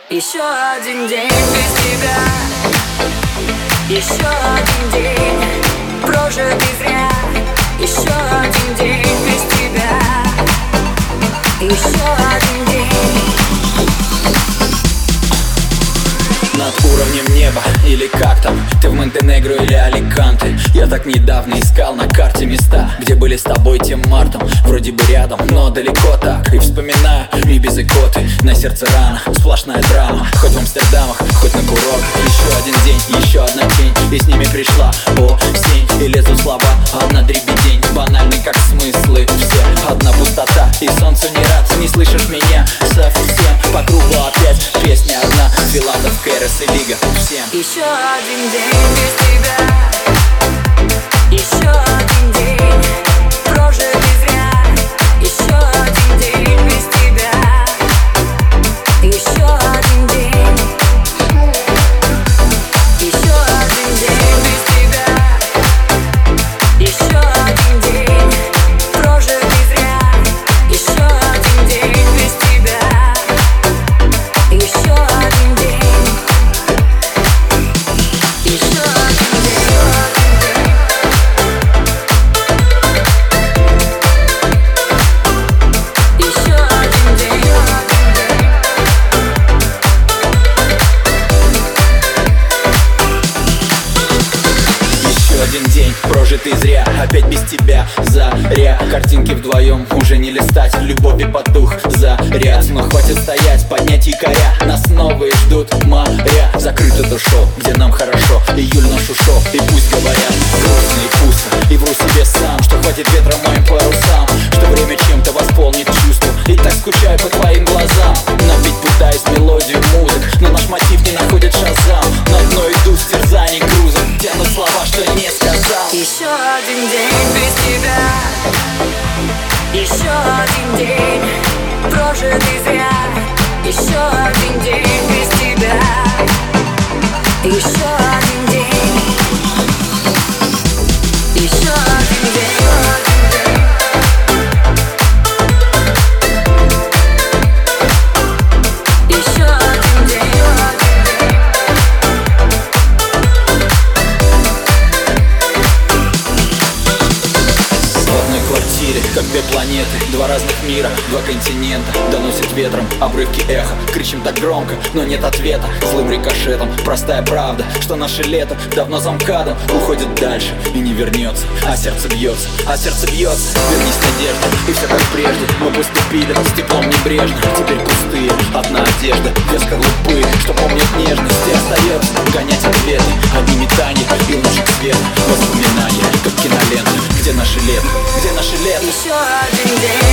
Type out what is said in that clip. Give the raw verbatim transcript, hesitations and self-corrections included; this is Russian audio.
Еще один день без тебя, еще один день прожитый зря, еще один день без тебя, еще один день. Над уровнем неба, или как там, ты в Монтенегро или Аликанте. Я так недавно искал на карте места, где были с тобой тем мартом. Вроде бы рядом, но далеко так. И вспоминаю, и без икоты, на сердце рана, сплошная драма. Хоть в Амстердамах, хоть на курорт. Еще один день, еще одна тень, и с ними пришла осень. И лезут слова, одна дребедень, банальный как смыслы все. Одна пустота, и солнцу не рад. Не слышишь меня совсем, по кругу опять песня одна. Филатов, Кэрос и Лига, всем. Еще один день без тебя, еще один день прожитый зря, еще один день без тебя, еще один день, еще один день без тебя, еще один день прожитый зря, еще один день без тебя, еще один день. Один день прожитый зря, опять без тебя заря. Картинки вдвоем уже не листать, любовь и потух заряд. Но хватит стоять, поднять якоря, нас новые ждут моря. Закрыто то шоу, где нам хорошо, июль наш ушел. И пусть говорят грустно и пусто, и вру себе сам, что хватит ветра моим парусам, что время чем-то восполнит чувство. И так скучаю по твоим глазам, напить пытаюсь мелодию музык, но наш мотив не находит шазам. На дно иду с терзаний грузом, тянут слова, что не сказал. Еще один день без тебя, еще один день прожитый зря, еще один день без тебя, еще один день, еще один день. Как две планеты, два разных мира, два континента. Доносит ветром обрывки эха, кричим так громко, но нет ответа. Злым рикошетом, простая правда, что наше лето давно за МКАДом уходит дальше и не вернется. А сердце бьется, а сердце бьется. Вернись, надежда, и все как прежде. Мы поступили с теплом небрежно, теперь пустые, одна одежда, две скорлупы, что помнят нежность. И остается гонять ответы, одни метания и лучик света. Воспоминания, как кинолента. Где наше лето, где наше лето? Еще один день.